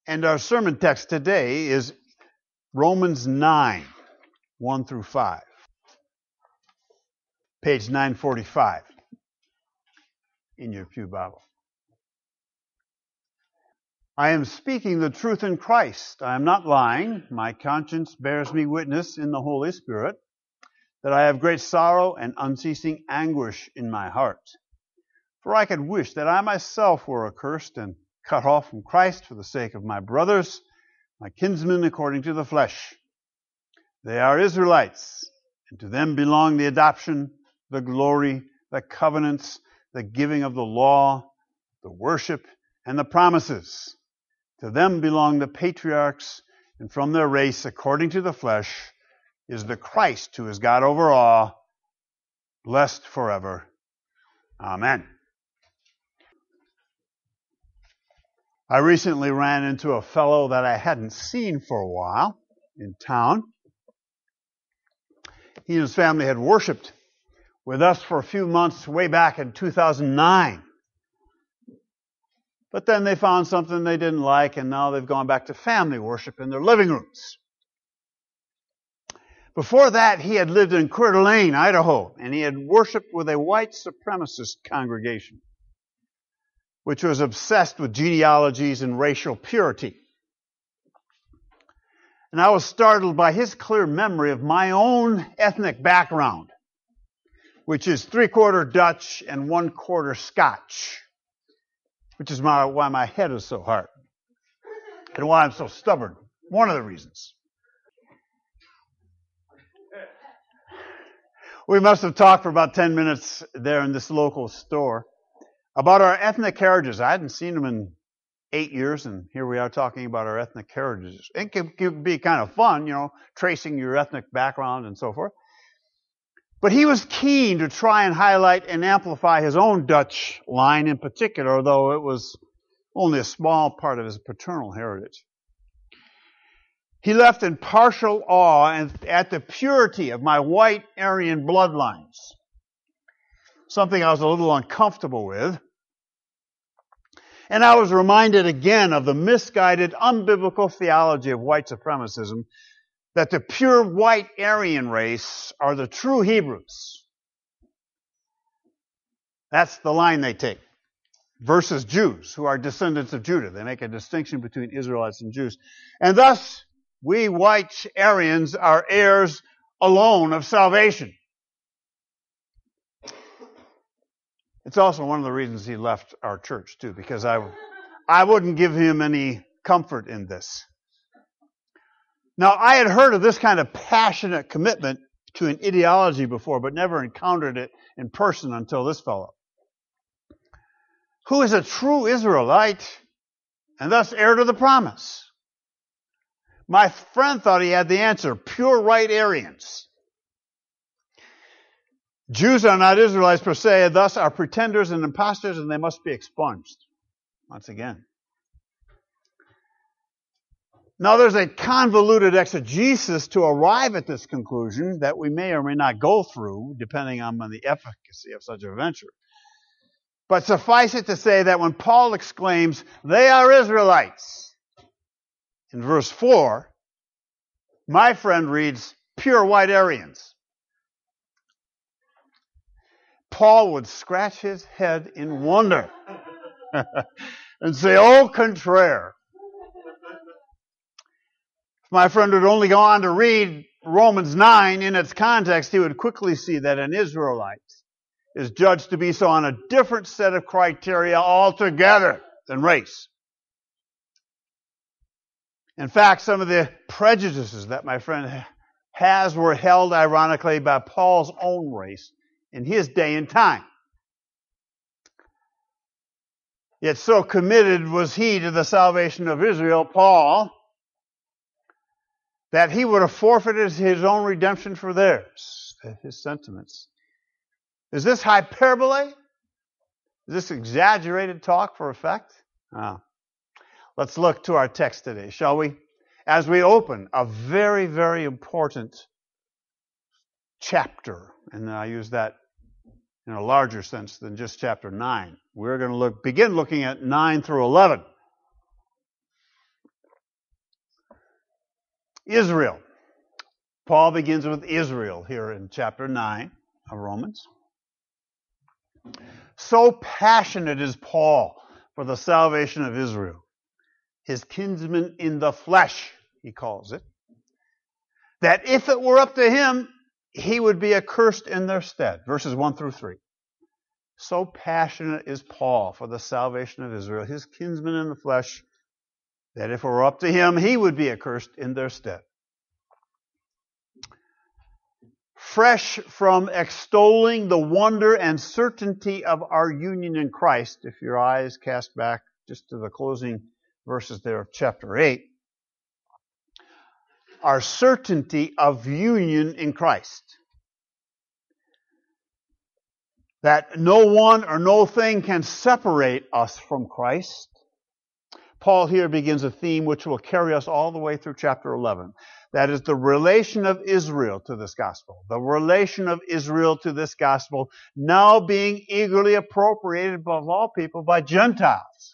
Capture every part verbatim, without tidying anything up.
And our sermon text today is Romans nine, one through five. Page nine forty-five in your pew Bible. I am speaking the truth in Christ. I am not lying. My conscience bears me witness in the Holy Spirit that I have great sorrow and unceasing anguish in my heart. For I could wish that I myself were accursed and cut off from Christ for the sake of my brothers, my kinsmen according to the flesh. They are Israelites, and to them belong the adoption, the glory, the covenants, the giving of the law, the worship, and the promises. To them belong the patriarchs, and from their race, according to the flesh, is the Christ who is God over all, blessed forever. Amen. I recently ran into a fellow that I hadn't seen for a while in town. He and his family had worshiped with us for a few months way back in two thousand nine. But then they found something they didn't like, and now they've gone back to family worship in their living rooms. Before that, he had lived in Coeur d'Alene, Idaho, and he had worshiped with a white supremacist congregation, which was obsessed with genealogies and racial purity. And I was startled by his clear memory of my own ethnic background, which is three-quarter Dutch and one-quarter Scotch, which is my, why my head is so hard and why I'm so stubborn. One of the reasons. We must have talked for about ten minutes there in this local store about our ethnic heritages. I hadn't seen them in eight years, and here we are talking about our ethnic heritages. It can, can be kind of fun, you know, tracing your ethnic background and so forth. But he was keen to try and highlight and amplify his own Dutch line in particular, though it was only a small part of his paternal heritage. He left in partial awe at the purity of my white Aryan bloodlines, something I was a little uncomfortable with. And I was reminded again of the misguided, unbiblical theology of white supremacism, that the pure white Aryan race are the true Hebrews. That's the line they take. Versus Jews, who are descendants of Judah. They make a distinction between Israelites and Jews. And thus, we white Aryans are heirs alone of salvation. It's also one of the reasons he left our church, too, because I, I wouldn't give him any comfort in this. Now, I had heard of this kind of passionate commitment to an ideology before, but never encountered it in person until this fellow, who is a true Israelite and thus heir to the promise. My friend thought he had the answer, pure white Aryans. Jews are not Israelites per se, and thus are pretenders and impostors, and they must be expunged. Once again. Now there's a convoluted exegesis to arrive at this conclusion that we may or may not go through, depending on the efficacy of such a venture. But suffice it to say that when Paul exclaims, they are Israelites, in verse four, my friend reads, pure white Aryans. Paul would scratch his head in wonder and say, au contraire. If my friend would only go on to read Romans nine in its context, he would quickly see that an Israelite is judged to be so on a different set of criteria altogether than race. In fact, some of the prejudices that my friend has were held ironically by Paul's own race in his day and time. Yet so committed was he to the salvation of Israel, Paul, that he would have forfeited his own redemption for theirs, his sentiments. Is this hyperbole? Is this exaggerated talk for effect? Oh. Let's look to our text today, shall we? As we open a very, very important chapter, and I use that in a larger sense than just chapter nine. We're going to look begin looking at nine through eleven. Israel. Paul begins with Israel here in chapter nine of Romans. So passionate is Paul for the salvation of Israel, his kinsmen in the flesh, he calls it, that if it were up to him, he would be accursed in their stead. Verses one through three. So passionate is Paul for the salvation of Israel, his kinsmen in the flesh, that if it were up to him, he would be accursed in their stead. Fresh from extolling the wonder and certainty of our union in Christ, if your eyes cast back just to the closing verses there of chapter eight, our certainty of union in Christ. That no one or no thing can separate us from Christ. Paul here begins a theme which will carry us all the way through chapter eleven. That is the relation of Israel to this gospel. The relation of Israel to this gospel now being eagerly appropriated above all people by Gentiles.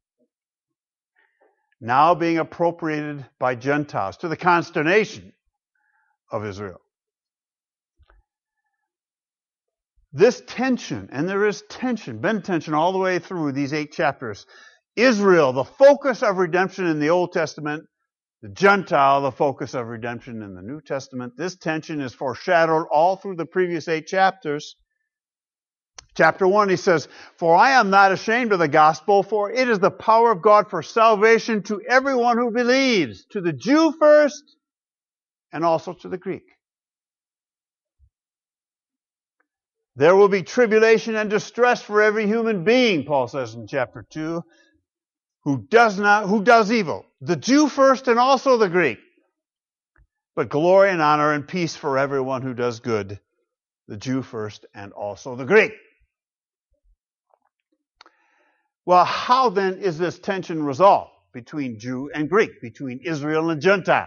Now being appropriated by Gentiles to the consternation of Israel. This tension, and there is tension, been tension all the way through these eight chapters. Israel, the focus of redemption in the Old Testament, the Gentile, the focus of redemption in the New Testament. This tension is foreshadowed all through the previous eight chapters. Chapter one, he says, "For I am not ashamed of the gospel, for it is the power of God for salvation to everyone who believes, to the Jew first, and also to the Greek." There will be tribulation and distress for every human being, Paul says in chapter two, who does not, who does evil. The Jew first and also the Greek. But glory and honor and peace for everyone who does good. The Jew first and also the Greek. Well, how then is this tension resolved between Jew and Greek, between Israel and Gentile?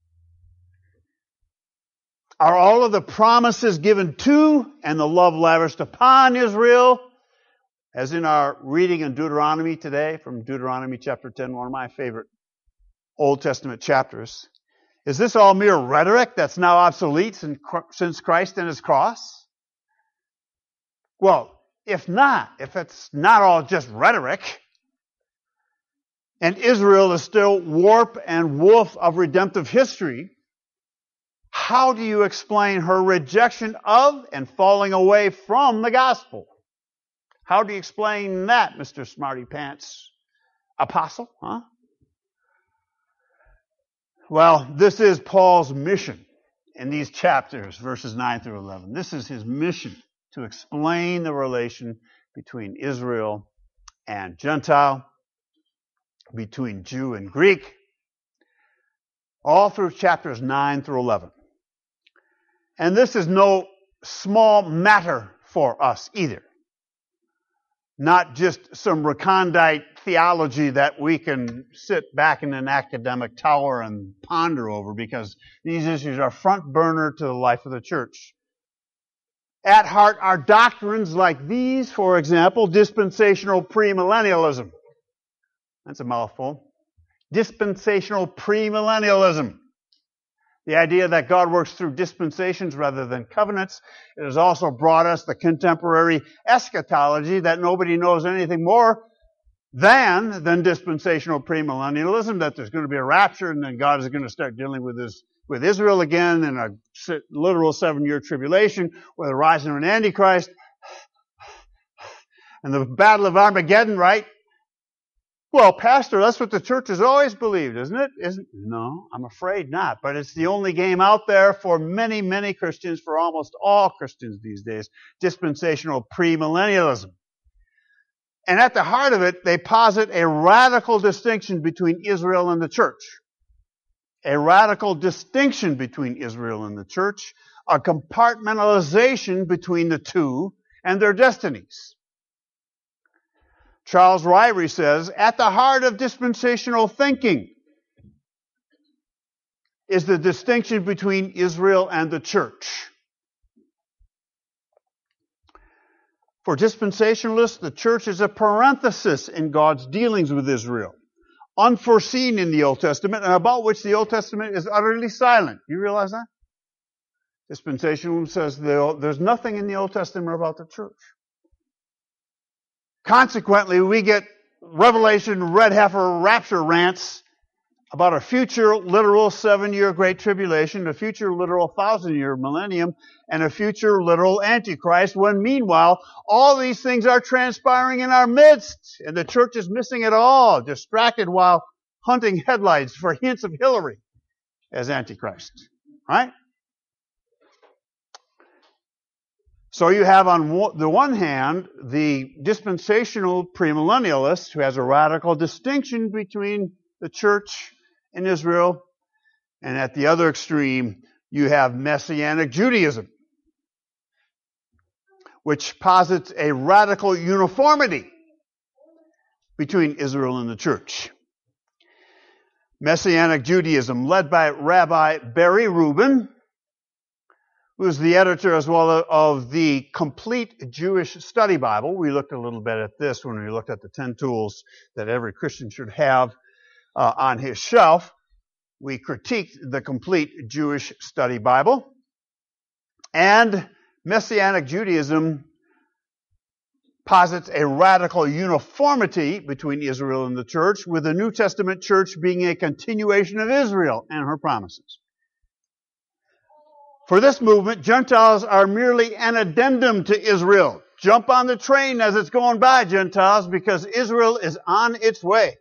Are all of the promises given to and the love lavished upon Israel, as in our reading in Deuteronomy today, from Deuteronomy chapter ten, one of my favorite Old Testament chapters, is this all mere rhetoric that's now obsolete since Christ and His cross? Well, if not, if it's not all just rhetoric, and Israel is still warp and woof of redemptive history, how do you explain her rejection of and falling away from the gospel? How do you explain that, Mister Smarty Pants Apostle? Huh? Well, this is Paul's mission in these chapters, verses nine through eleven. This is his mission, to explain the relation between Israel and Gentile, between Jew and Greek, all through chapters nine through eleven. And this is no small matter for us either. Not just some recondite theology that we can sit back in an academic tower and ponder over, because these issues are front burner to the life of the church. At heart are doctrines like these, for example, dispensational premillennialism. That's a mouthful. Dispensational premillennialism. The idea that God works through dispensations rather than covenants. It has also brought us the contemporary eschatology that nobody knows anything more than, than dispensational premillennialism, that there's going to be a rapture and then God is going to start dealing with his, with Israel again in a literal seven-year tribulation with a rising of an Antichrist and the battle of Armageddon, right? Well, Pastor, that's what the church has always believed, isn't it? Isn't? No, I'm afraid not. But it's the only game out there for many, many Christians, for almost all Christians these days, dispensational premillennialism. And at the heart of it, they posit a radical distinction between Israel and the church. A radical distinction between Israel and the church, a compartmentalization between the two and their destinies. Charles Ryrie says, at the heart of dispensational thinking is the distinction between Israel and the church. For dispensationalists, the church is a parenthesis in God's dealings with Israel, unforeseen in the Old Testament and about which the Old Testament is utterly silent. You realize that? Dispensationalism says there's nothing in the Old Testament about the church. Consequently, we get Revelation red heifer rapture rants about a future literal seven-year Great Tribulation, a future literal thousand-year millennium, and a future literal Antichrist, when meanwhile, all these things are transpiring in our midst, and the church is missing it all, distracted while hunting headlights for hints of Hillary as Antichrist. Right? So you have on the one hand the dispensational premillennialist who has a radical distinction between the church and Israel, and at the other extreme you have Messianic Judaism, which posits a radical uniformity between Israel and the church. Messianic Judaism, led by Rabbi Barry Rubin, who is the editor as well of the Complete Jewish Study Bible. We looked a little bit at this when we looked at the ten tools that every Christian should have uh, on his shelf. We critiqued the Complete Jewish Study Bible. And Messianic Judaism posits a radical uniformity between Israel and the church, with the New Testament church being a continuation of Israel and her promises. For this movement, Gentiles are merely an addendum to Israel. Jump on the train as it's going by, Gentiles, because Israel is on its way.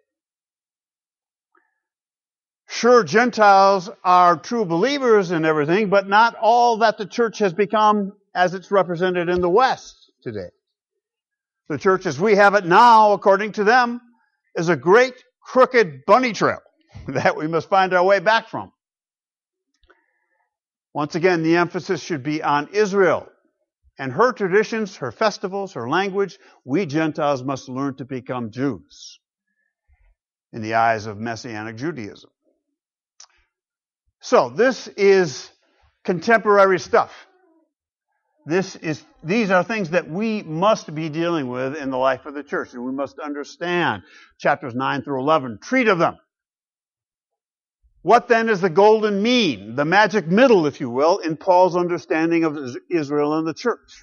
Sure, Gentiles are true believers and everything, but not all that the church has become as it's represented in the West today. The church as we have it now, according to them, is a great crooked bunny trail that we must find our way back from. Once again, the emphasis should be on Israel and her traditions, her festivals, her language. We Gentiles must learn to become Jews in the eyes of Messianic Judaism. So, this is contemporary stuff. This is, these are things that we must be dealing with in the life of the church, and we must understand. Chapters nine through eleven treat of them. What then is the golden mean, the magic middle, if you will, in Paul's understanding of Israel and the church?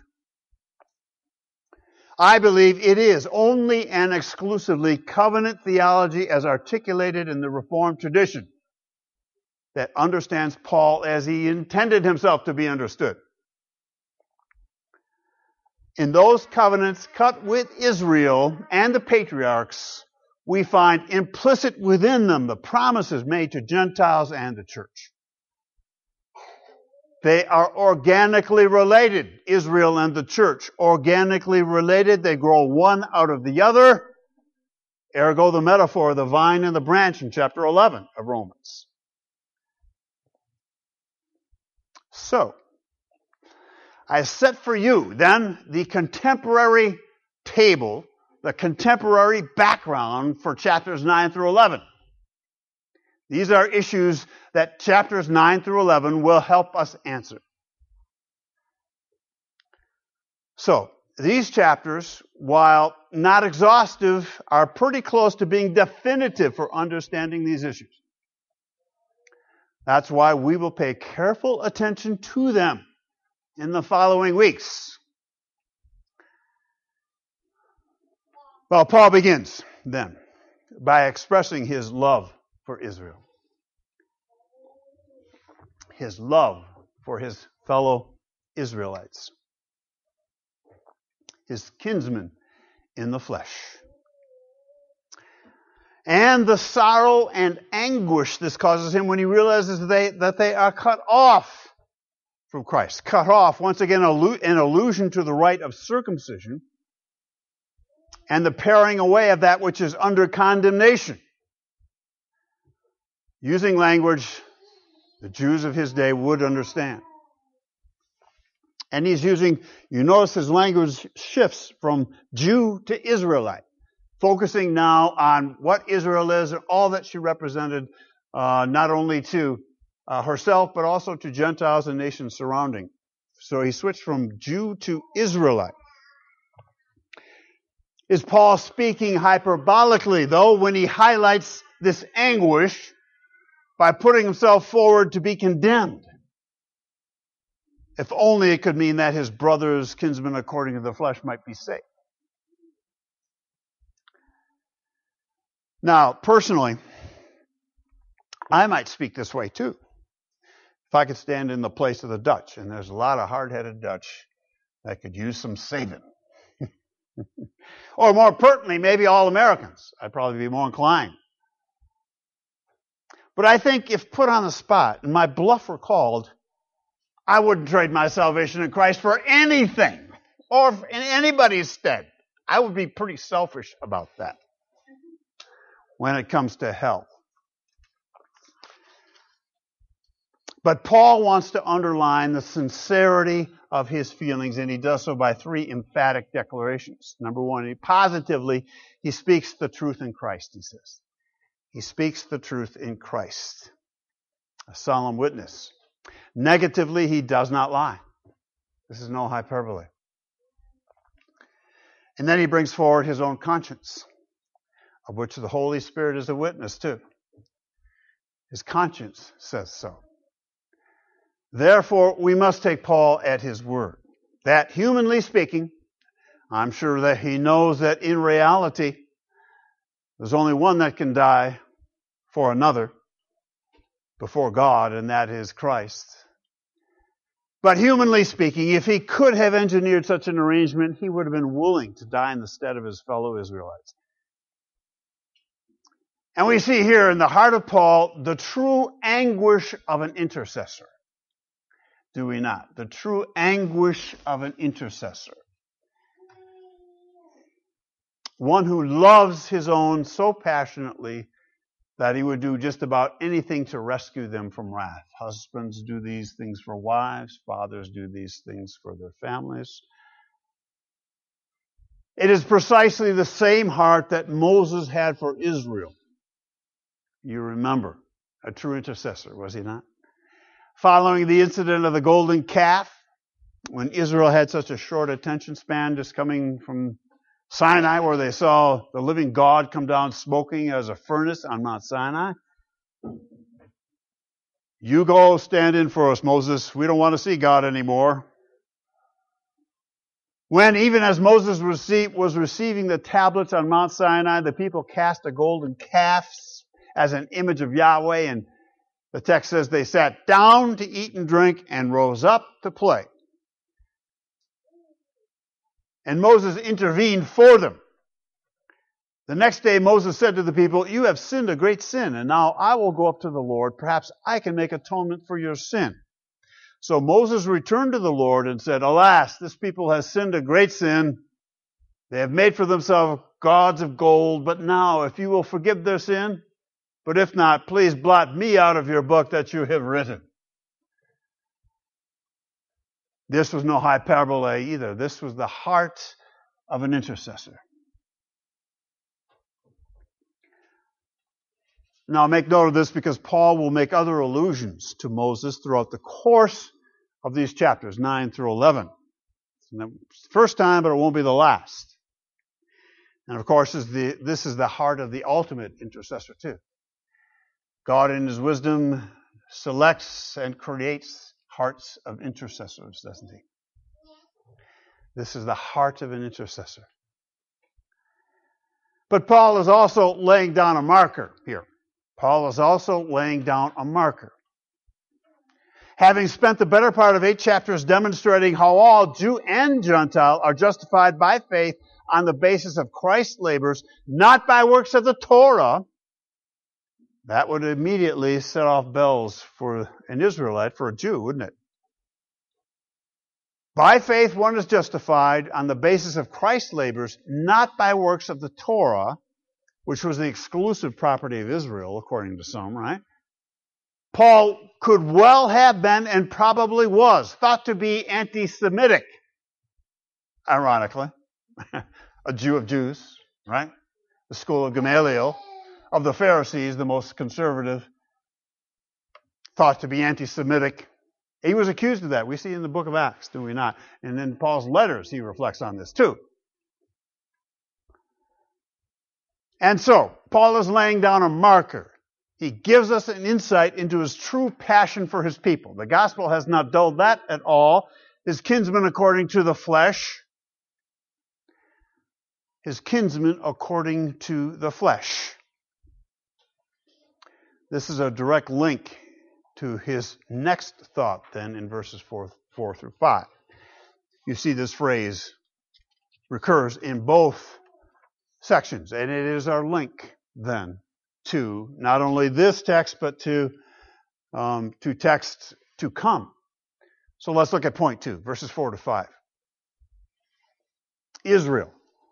I believe it is only and exclusively covenant theology as articulated in the Reformed tradition that understands Paul as he intended himself to be understood. In those covenants cut with Israel and the patriarchs, we find implicit within them the promises made to Gentiles and the church. They are organically related, Israel and the church. Organically related, they grow one out of the other. Ergo the metaphor of the vine and the branch in chapter eleven of Romans. So, I set for you then the contemporary table, the contemporary background for chapters nine through eleven. These are issues that chapters nine through eleven will help us answer. So, these chapters, while not exhaustive, are pretty close to being definitive for understanding these issues. That's why we will pay careful attention to them in the following weeks. Well, Paul begins then by expressing his love for Israel. His love for his fellow Israelites. His kinsmen in the flesh. And the sorrow and anguish this causes him when he realizes they, that they are cut off from Christ. Cut off, once again, an allusion to the rite of circumcision and the paring away of that which is under condemnation. Using language the Jews of his day would understand. And he's using, you notice his language shifts from Jew to Israelite, focusing now on what Israel is and all that she represented, uh, not only to uh, herself, but also to Gentiles and nations surrounding. So he switched from Jew to Israelite. Is Paul speaking hyperbolically, though, when he highlights this anguish by putting himself forward to be condemned. If only it could mean that his brothers, kinsmen according to the flesh, might be saved. Now, personally, I might speak this way too. If I could stand in the place of the Dutch, and there's a lot of hard-headed Dutch that could use some saving. Or more pertinently, maybe all Americans. I'd probably be more inclined. But I think if put on the spot and my bluff were called, I wouldn't trade my salvation in Christ for anything or in anybody's stead. I would be pretty selfish about that when it comes to hell. But Paul wants to underline the sincerity of his feelings, and he does so by three emphatic declarations. Number one, he positively, he speaks the truth in Christ, he says. He speaks the truth in Christ. A solemn witness. Negatively, he does not lie. This is no hyperbole. And then he brings forward his own conscience, of which the Holy Spirit is a witness too. His conscience says so. Therefore, we must take Paul at his word. That, humanly speaking, I'm sure that he knows that in reality, there's only one that can die for another before God, and that is Christ. But humanly speaking, if he could have engineered such an arrangement, he would have been willing to die in the stead of his fellow Israelites. And we see here in the heart of Paul the true anguish of an intercessor. Do we not? The true anguish of an intercessor. One who loves his own so passionately that he would do just about anything to rescue them from wrath. Husbands do these things for wives. Fathers do these things for their families. It is precisely the same heart that Moses had for Israel. You remember, a true intercessor, was he not? Following the incident of the golden calf, when Israel had such a short attention span, just coming from Sinai, where they saw the living God come down smoking as a furnace on Mount Sinai. You go stand in for us, Moses. We don't want to see God anymore. When, even as Moses was receiving the tablets on Mount Sinai, the people cast a golden calf as an image of Yahweh, and the text says they sat down to eat and drink and rose up to play. And Moses intervened for them. The next day Moses said to the people, "You have sinned a great sin, and now I will go up to the Lord. Perhaps I can make atonement for your sin." So Moses returned to the Lord and said, "Alas, this people has sinned a great sin. They have made for themselves gods of gold. But now, if you will forgive their sin, but if not, please blot me out of your book that you have written." This was no hyperbole either. This was the heart of an intercessor. Now make note of this, because Paul will make other allusions to Moses throughout the course of these chapters, nine through eleven. It's the first time, but it won't be the last. And of course, is the, this is the heart of the ultimate intercessor too. God in his wisdom selects and creates hearts of intercessors, doesn't he? This is the heart of an intercessor. But Paul is also laying down a marker here. Paul is also laying down a marker. Having spent the better part of eight chapters demonstrating how all Jew and Gentile are justified by faith on the basis of Christ's labors, not by works of the Torah, that would immediately set off bells for an Israelite, for a Jew, wouldn't it? By faith one is justified on the basis of Christ's labors, not by works of the Torah, which was the exclusive property of Israel, according to some, right? Paul could well have been, and probably was, thought to be anti-Semitic, ironically. A Jew of Jews, right? The school of Gamaliel, of the Pharisees, the most conservative, thought to be anti-Semitic. He was accused of that. We see in the book of Acts, do we not? And in Paul's letters, he reflects on this too. And so, Paul is laying down a marker. He gives us an insight into his true passion for his people. The gospel has not dulled that at all. His kinsmen according to the flesh. His kinsmen according to the flesh. This is a direct link to his next thought then in verses four, four through five. You see this phrase recurs in both sections, and it is our link then to not only this text, but to um, to texts to come. So let's look at point two, verses four to five. Israel.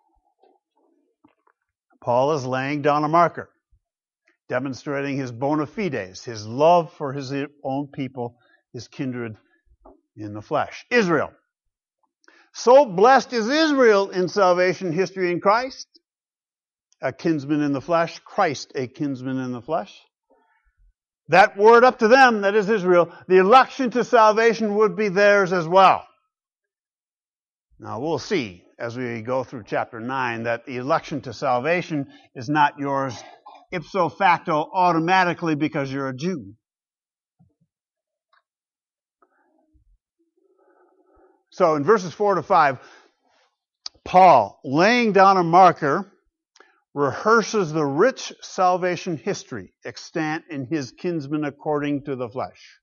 Paul is laying down a marker, demonstrating his bona fides, his love for his own people, his kindred in the flesh. Israel. So blessed is Israel in salvation history in Christ. A kinsman in the flesh, Christ a kinsman in the flesh. That word up to them, that is Israel, the election to salvation would be theirs as well. Now we'll see as we go through chapter nine that the election to salvation is not yours ipso facto automatically because you're a Jew. So in verses four to five, Paul, laying down a marker, rehearses the rich salvation history extant in his kinsmen according to the flesh.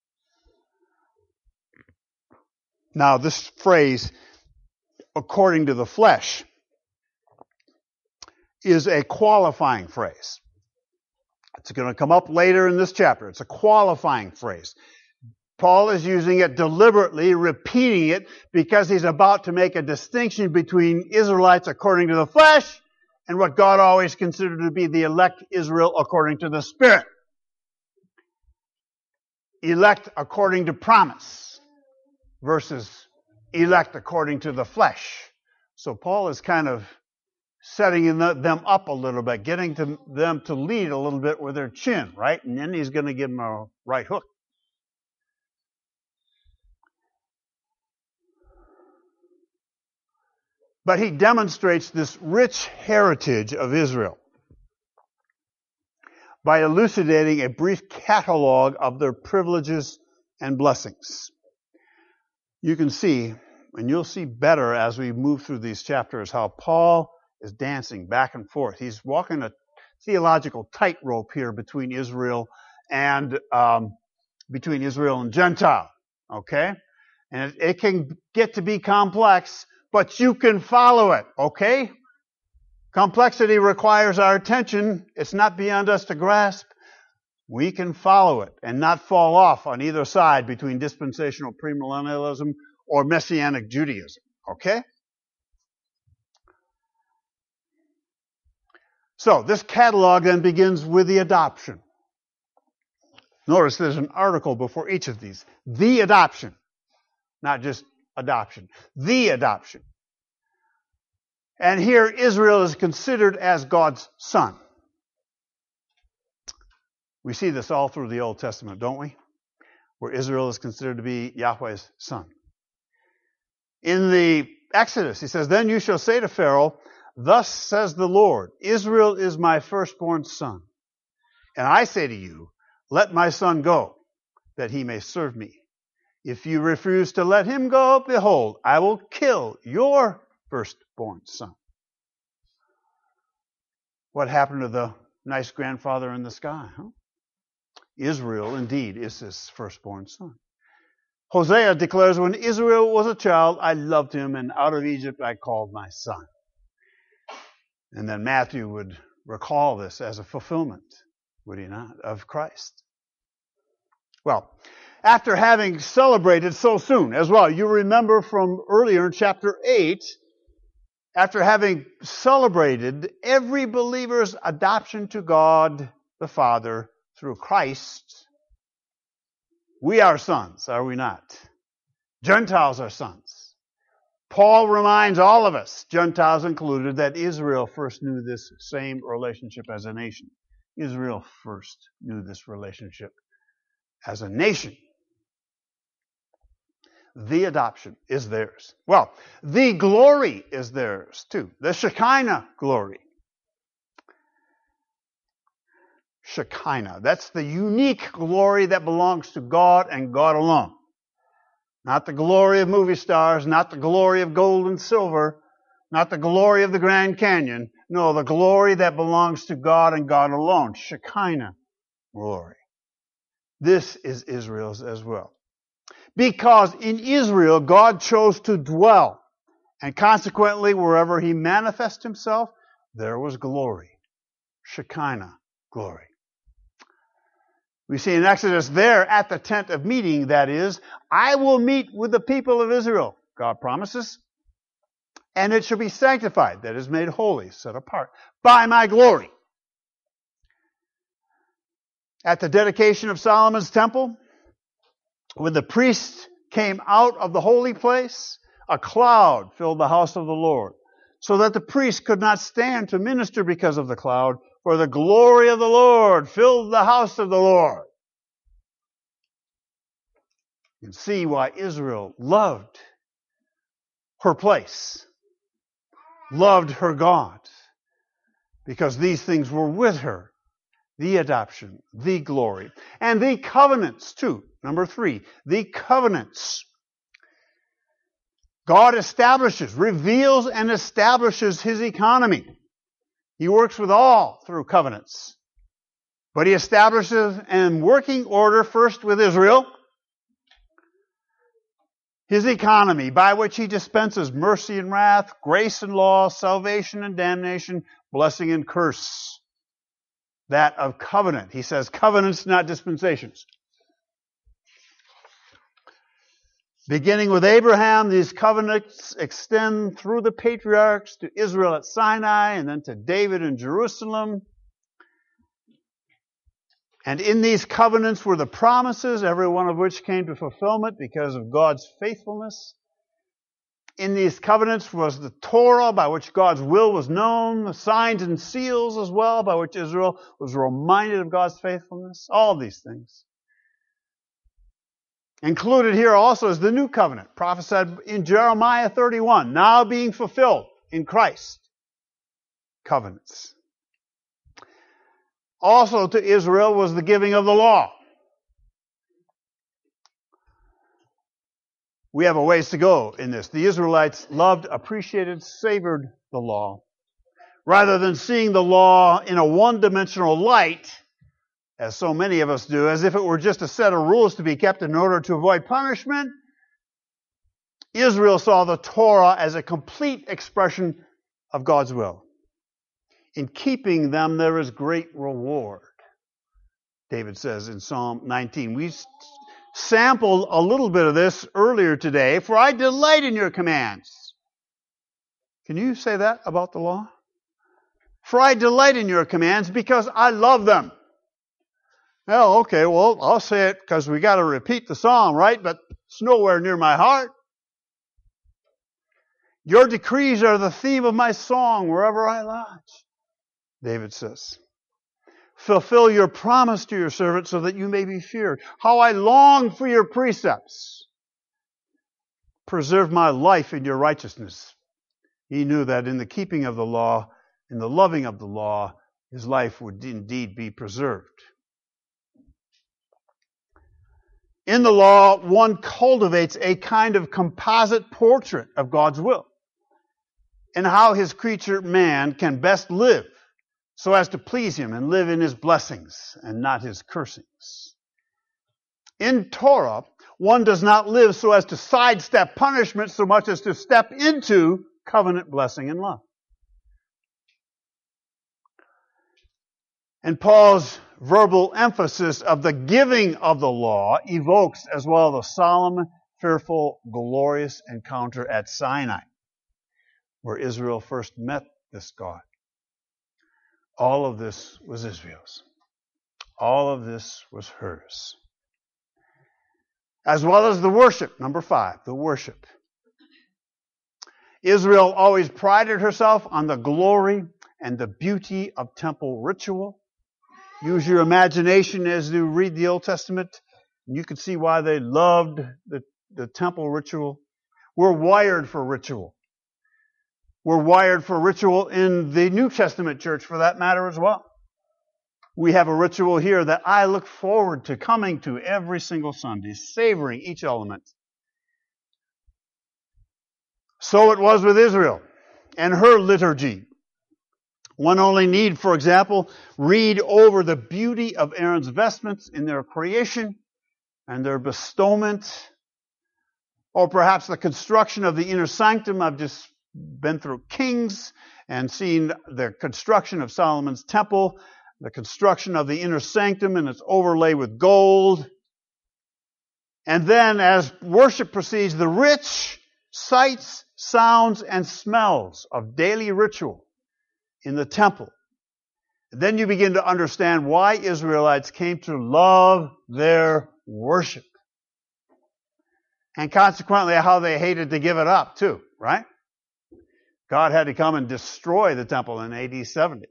Now, this phrase, according to the flesh, is a qualifying phrase. It's going to come up later in this chapter. It's a qualifying phrase. Paul is using it deliberately, repeating it, because he's about to make a distinction between Israelites according to the flesh and what God always considered to be the elect Israel according to the Spirit. Elect according to promise versus elect according to the flesh. So Paul is kind of setting them up a little bit, getting to them to lead a little bit with their chin, right? And then he's going to give them a right hook. But he demonstrates this rich heritage of Israel by elucidating a brief catalog of their privileges and blessings. You can see, and you'll see better as we move through these chapters, how Paul is dancing back and forth. He's walking a theological tightrope here between Israel and um, between Israel and Gentile. Okay? And it, it can get to be complex, but you can follow it, okay? Complexity requires our attention. It's not beyond us to grasp. We can follow it and not fall off on either side between dispensational premillennialism or Messianic Judaism, okay? So, this catalog then begins with the adoption. Notice there's an article before each of these. The adoption, not just adoption. The adoption. And here Israel is considered as God's son. We see this all through the Old Testament, don't we? Where Israel is considered to be Yahweh's son. In the Exodus, he says, "Then you shall say to Pharaoh, thus says the Lord, Israel is my firstborn son. And I say to you, let my son go, that he may serve me. If you refuse to let him go, behold, I will kill your firstborn son." What happened to the nice grandfather in the sky? Huh? Israel, indeed, is his firstborn son. Hosea declares, "When Israel was a child, I loved him, and out of Egypt I called my son." And then Matthew would recall this as a fulfillment, would he not, of Christ. Well, after having celebrated so soon as well, you remember from earlier in chapter eight, after having celebrated every believer's adoption to God the Father through Christ, we are sons, are we not? Gentiles are sons. Paul reminds all of us, Gentiles included, that Israel first knew this same relationship as a nation. Israel first knew this relationship as a nation. The adoption is theirs. Well, the glory is theirs too. The Shekinah glory. Shekinah. That's the unique glory that belongs to God and God alone. Not the glory of movie stars, not the glory of gold and silver, not the glory of the Grand Canyon. No, the glory that belongs to God and God alone. Shekinah glory. This is Israel's as well. Because in Israel, God chose to dwell. And consequently, wherever he manifests himself, there was glory. Shekinah glory. We see in Exodus there at the tent of meeting, that is, I will meet with the people of Israel, God promises, and it shall be sanctified, that is made holy, set apart, by my glory. At the dedication of Solomon's temple, when the priests came out of the holy place, a cloud filled the house of the Lord, so that the priests could not stand to minister because of the cloud, for the glory of the Lord filled the house of the Lord. You can see why Israel loved her place, loved her God, because these things were with her. The adoption, the glory, and the covenants too. Number three, the covenants. God establishes, reveals, and establishes his economy. He works with all through covenants. But he establishes in working order first with Israel his economy by which he dispenses mercy and wrath, grace and law, salvation and damnation, blessing and curse. That of covenant. He says covenants, not dispensations. Beginning with Abraham, these covenants extend through the patriarchs to Israel at Sinai and then to David in Jerusalem. And in these covenants were the promises, every one of which came to fulfillment because of God's faithfulness. In these covenants was the Torah by which God's will was known, the signs and seals as well by which Israel was reminded of God's faithfulness. All these things. Included here also is the new covenant, prophesied in Jeremiah thirty-one, now being fulfilled in Christ. Covenants. Also to Israel was the giving of the law. We have a ways to go in this. The Israelites loved, appreciated, savored the law. Rather than seeing the law in a one-dimensional light, as so many of us do, as if it were just a set of rules to be kept in order to avoid punishment, Israel saw the Torah as a complete expression of God's will. In keeping them, there is great reward, David says in Psalm nineteen. We sampled a little bit of this earlier today. For I delight in your commands. Can you say that about the law? For I delight in your commands because I love them. Well, okay, well, I'll say it because we got to repeat the song, right? But it's nowhere near my heart. Your decrees are the theme of my song wherever I lodge, David says. Fulfill your promise to your servant so that you may be feared. How I long for your precepts. Preserve my life in your righteousness. He knew that in the keeping of the law, in the loving of the law, his life would indeed be preserved. In the law, one cultivates a kind of composite portrait of God's will and how his creature man can best live so as to please him and live in his blessings and not his cursings. In Torah, one does not live so as to sidestep punishment so much as to step into covenant blessing and love. And Paul's verbal emphasis of the giving of the law evokes as well the solemn, fearful, glorious encounter at Sinai, where Israel first met this God. All of this was Israel's. All of this was hers. As well as the worship, number five, the worship. Israel always prided herself on the glory and the beauty of temple ritual. Use your imagination as you read the Old Testament. And you can see why they loved the, the temple ritual. We're wired for ritual. We're wired for ritual in the New Testament church, for that matter, as well. we have a ritual here that I look forward to coming to every single Sunday, savoring each element. So it was with Israel and her liturgy. One only need, for example, read over the beauty of Aaron's vestments in their creation and their bestowment, or perhaps the construction of the inner sanctum. I've just been through Kings and seen the construction of Solomon's temple, the construction of the inner sanctum, and it's overlaid with gold. And then as worship proceeds, the rich sights, sounds, and smells of daily ritual in the temple. And then you begin to understand why Israelites came to love their worship. And consequently, how they hated to give it up too, right? God had to come and destroy the temple in A D seventy.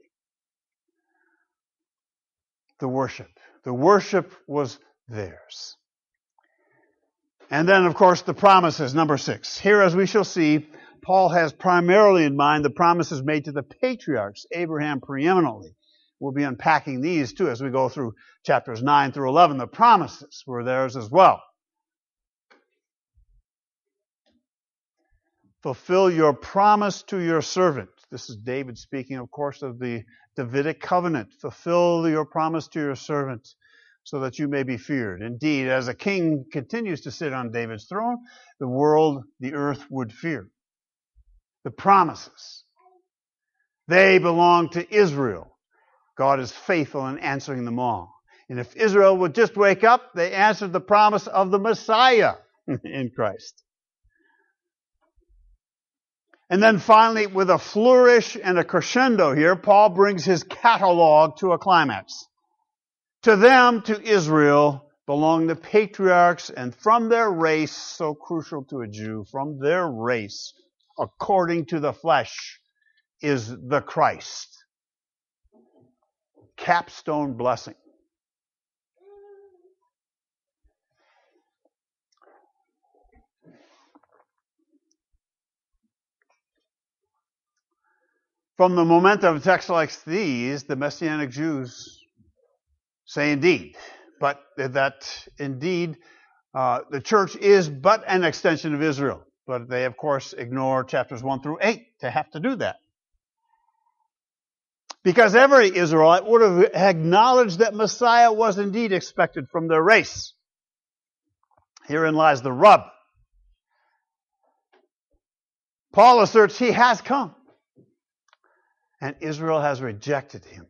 The worship. The worship was theirs. And then, of course, the promises, number six. Here, as we shall see, Paul has primarily in mind the promises made to the patriarchs, Abraham preeminently. We'll be unpacking these too as we go through chapters nine through eleven. The promises were theirs as well. Fulfill your promise to your servant. This is David speaking, of course, of the Davidic covenant. Fulfill your promise to your servant so that you may be feared. Indeed, as a king continues to sit on David's throne, the world, the earth would fear. The promises. They belong to Israel. God is faithful in answering them all. And if Israel would just wake up, they answered the promise of the Messiah in Christ. And then finally, with a flourish and a crescendo here, Paul brings his catalog to a climax. To them, to Israel, belong the patriarchs, and from their race, so crucial to a Jew, from their race, according to the flesh, is the Christ. Capstone blessing. From the momentum of texts like these, the Messianic Jews say indeed, but that indeed uh, the church is but an extension of Israel. But they, of course, ignore chapters one through eight to have to do that. Because every Israelite would have acknowledged that Messiah was indeed expected from their race. Herein lies the rub. Paul asserts he has come. And Israel has rejected him.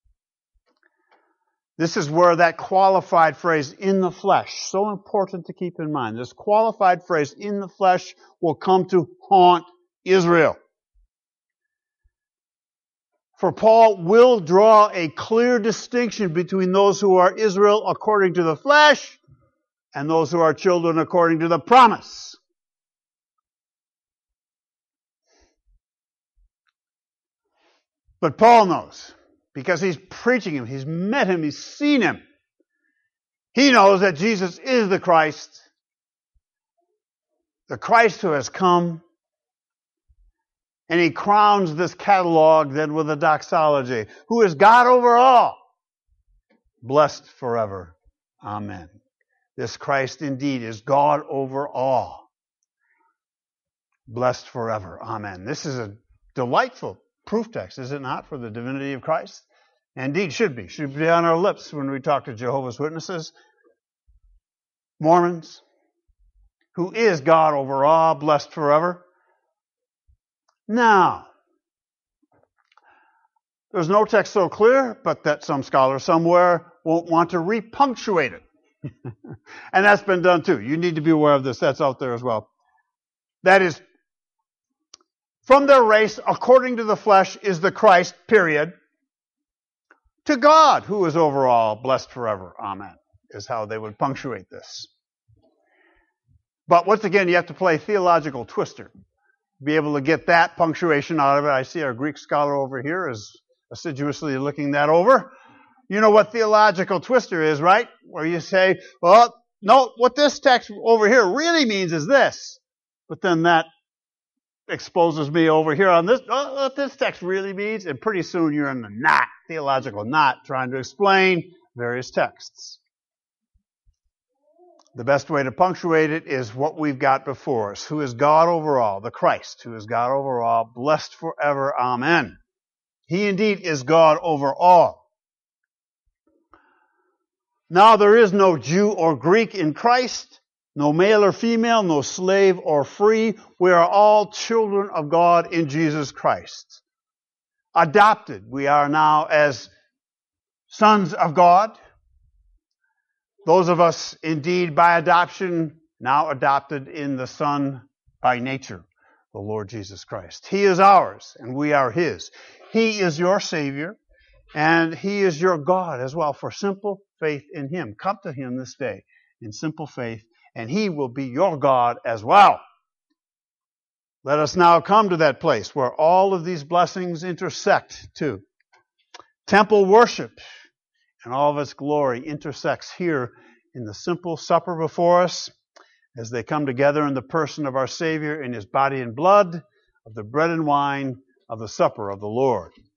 This is where that qualified phrase, in the flesh, so important to keep in mind. This qualified phrase, in the flesh, will come to haunt Israel. For Paul will draw a clear distinction between those who are Israel according to the flesh and those who are children according to the promise. But Paul knows, because he's preaching him, he's met him, he's seen him. He knows that Jesus is the Christ, the Christ who has come, and he crowns this catalog then with a doxology, who is God over all, blessed forever. Amen. This Christ indeed is God over all, blessed forever. Amen. This is a delightful proof text, is it not, for the divinity of Christ? Indeed, should be. Should be on our lips when we talk to Jehovah's Witnesses, Mormons, who is God over all, blessed forever. Now, there's no text so clear, but that some scholar somewhere won't want to repunctuate it. And that's been done too. You need to be aware of this. That's out there as well. That is, from their race, according to the flesh, is the Christ, period. To God, who is over all, blessed forever. Amen, is how they would punctuate this. But once again, you have to play theological twister. Be able to get that punctuation out of it. I see our Greek scholar over here is assiduously looking that over. You know what theological twister is, right? Where you say, well, no, what this text over here really means is this. But then that exposes me over here on this, oh, what this text really means, and pretty soon you're in the knot theological knot trying to explain various texts. The best way to punctuate it is what we've got before us. Who is God over all? The Christ, who is God over all, blessed forever. Amen. He indeed is God over all. Now there is no Jew or Greek in Christ, no male or female, no slave or free. We are all children of God in Jesus Christ. Adopted, we are now as sons of God. Those of us indeed by adoption, now adopted in the Son by nature, the Lord Jesus Christ. He is ours and we are His. He is your Savior and He is your God as well for simple faith in Him. Come to Him this day in simple faith and He will be your God as well. Let us now come to that place where all of these blessings intersect too. Temple worship and all of its glory intersects here in the simple supper before us as they come together in the person of our Savior in His body and blood, of the bread and wine, of the supper of the Lord.